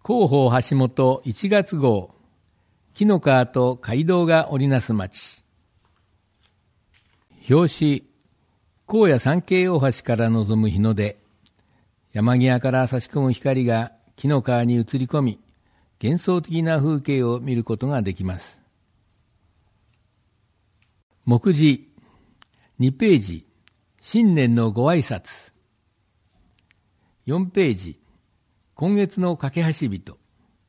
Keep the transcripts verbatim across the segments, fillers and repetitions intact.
広報橋本いちがつ号、紀の川と街道が織りなす町。表紙、荒野三景大橋から望む日の出。山際から差し込む光が紀の川に映り込み、幻想的な風景を見ることができます。目次、にページ、新年のご挨拶。よんページ、今月の架け橋人。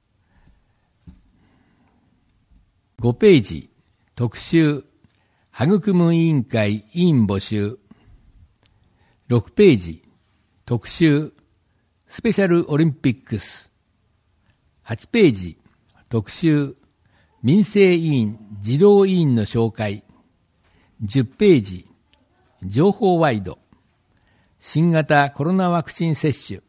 ごページ、特集、育む委員会委員募集。ろくページ、特集、スペシャルオリンピックス。はちページ、特集、民生委員、児童委員の紹介。じゅっページ、情報ワイド。新型コロナワクチン接種。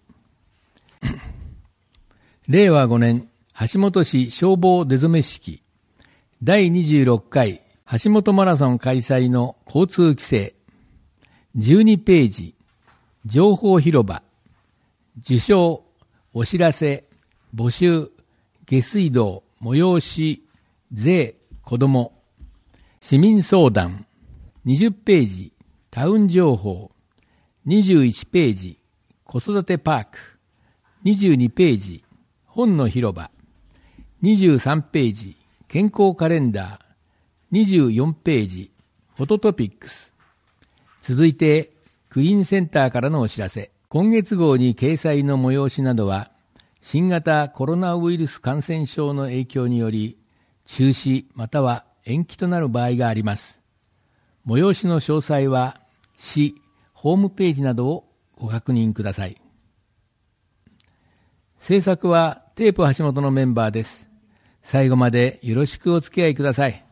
れいわごねん、橋本市消防出初め式。だいにじゅうろっかい、橋本マラソン開催の交通規制。じゅうにページ、情報広場。受賞、お知らせ、募集、下水道、催し、税、子ども。市民相談。にじゅっページ、タウン情報。にじゅういちページ、子育てパーク。にじゅうにページ、本の広場。にじゅうさんページ、健康カレンダー。にじゅうよんページ、フォトトピックス。続いて、クリーンセンターからのお知らせ。今月号に掲載の催しなどは、新型コロナウイルス感染症の影響により、中止または延期となる場合があります。催しの詳細は、市ホームページなどをご確認ください。制作はテープ橋本のメンバーです。最後までよろしくお付き合いください。